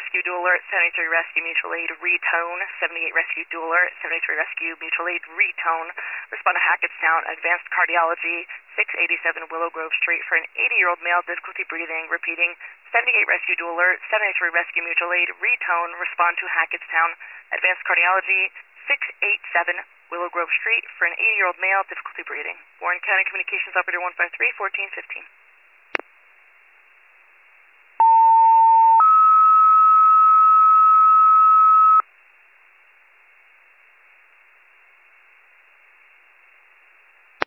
Rescue Dual Alert, 73 Rescue Mutual Aid Retone, 78 Rescue Dual Alert, 73 Rescue Mutual Aid Retone. Respond to Hackettstown Advanced Cardiology, 687 Willow Grove Street for an 80-year-old male, difficulty breathing. Repeating, 78 Rescue Dual Alert, 73 Rescue Mutual Aid Retone. Respond to Hackettstown Advanced Cardiology, 687 Willow Grove Street for an 80-year-old male, difficulty breathing. Warren County Communications Operator 153, 1415.